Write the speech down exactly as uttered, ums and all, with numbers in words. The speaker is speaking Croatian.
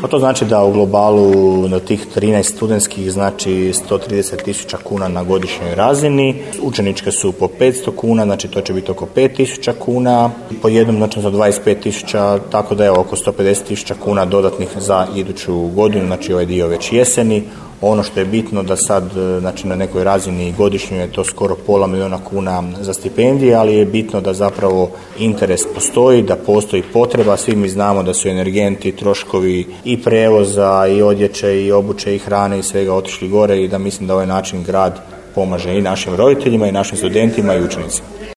Pa to znači da u globalu na tih trinaest studentskih znači sto trideset tisuća kuna na godišnjoj razini. Učeničke su po petsto kuna, znači to će biti oko pet tisuća kuna. Po jednom znači za dvadeset pet tisuća, tako da je oko sto pedeset tisuća kuna dodatnih za iduću godinu, znači ovaj dio već jeseni. Ono što je bitno da sad znači, na nekoj razini godišnjoj je to skoro pola milijuna kuna za stipendije, ali je bitno da zapravo interes postoji, da postoji potreba. Svi mi znamo da su energenti, troškovi i prevoza, i odjeće, i obuće, i hrane i svega otišli gore i da mislim da ovaj način grad pomaže i našim roditeljima, i našim studentima, i učenicima.